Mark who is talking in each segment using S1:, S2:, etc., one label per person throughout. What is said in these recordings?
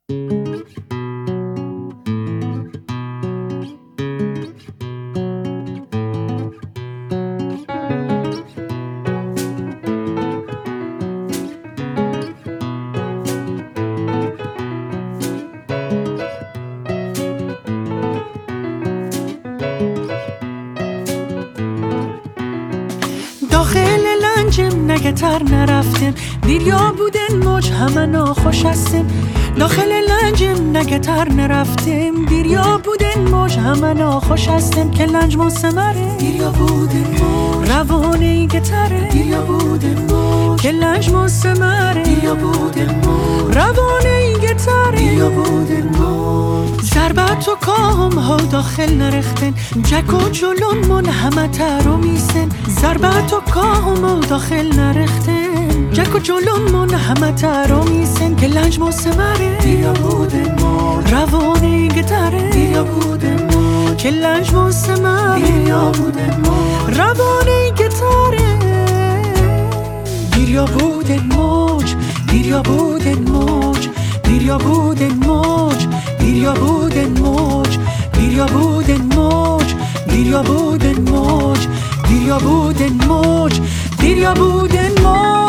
S1: داخل لنجم نگتر نرفتم، دیریا بودن موج همه ناخوش هستم. داخل لنجم نگتر نرفتم، دیریا بودن موج همه ناخوش هستم. که لنج مسمره دیریا بودن موج، روانه گتره دیریا بودن موج. که لنج مسمره دیریا بودن موج، روانه گتره دیریا بودن موج. ضربت و کام ها داخل نرختن، جک و جلون من همه ترو میسن. ضربت و کام ها داخل نرختن، جک و جلون من همه ترو میسن. که لنج مسمره دیریا بودن موج، روانه گتره دیریا بودن موج. که لنج مسمره دیریا بودن موج، روانه گتره دیریا بودن موج. دیریا بودن موج، دیریا بودن موج، دیریا بودن موج، دیریا بودن موج، دیریا بودن موج، دیریا بودن موج، دیریا بودن موج.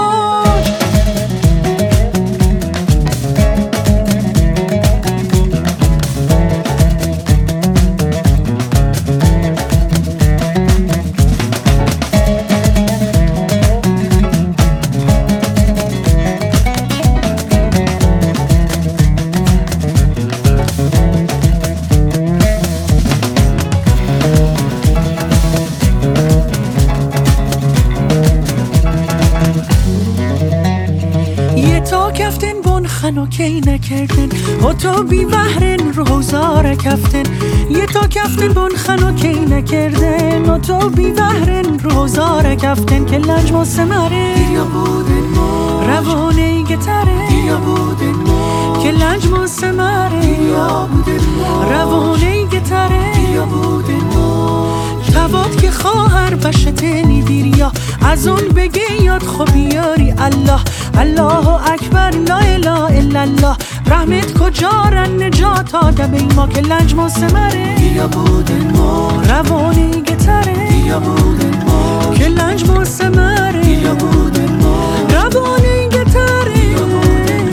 S1: تا کفتن بون خنو کی نکردن، و تو بی بحرن روزار کفتن. یه تا کفتن بون خنو کی نکردن، و تو بی بحرن روزار کفتن. که لنج مسمره دیریا بودن موج، روانه گتره دیریا بودن موج. که لنج مسمره دیریا بودن موج، روانه گتره دیریا بودن موج. توات که خواهر بشتنی دیریا، از اون بگه یاد خوبیاری الله. الله اکبر لا اله الا الله، رحمت کجارن نجات آدم ای ما. که لنج مسمره دیریا بودن موج، روانه گتره دیریا بودن موج. که لنج مسمره دیریا بودن موج، روانه گتره دیریا بودن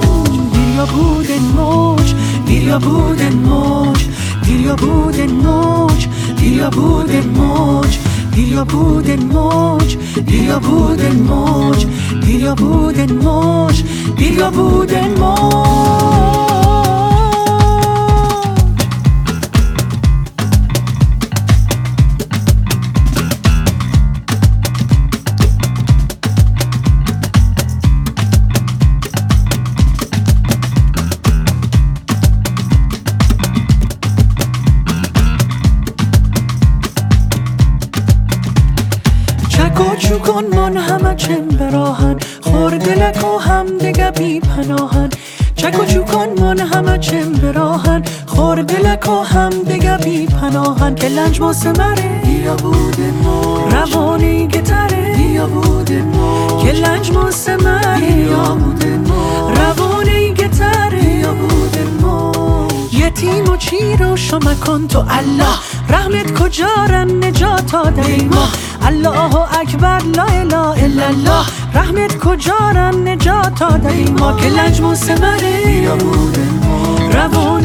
S1: موج. دیریا بودن موج، دیریا بودن موج، دیریا بودن موج، دیریا بودن موج، دیریا بودن موج، دیریا بودن موج، دیریا بودن موج. چکو کن من همه چم براهن، خوردلک و هم دگه بی پناهن. چکو کن من همه چم براهن، خوردلک و هم دگه بی پناهن. که لنج مسمره دیریا بودن موج، روانه گتره دیریا بودن موج. که لنج مسمره دیریا بودن موج، روانه گتره دیریا بودن موج. یتیم و چیر و شما کن تو الله، رحمت کجارن نجات آدم ما. الله اکبر لا اله الا الله، رحمت کجارن نجات آدم ما. که لنج مسمره دیریا بودن موج، روانه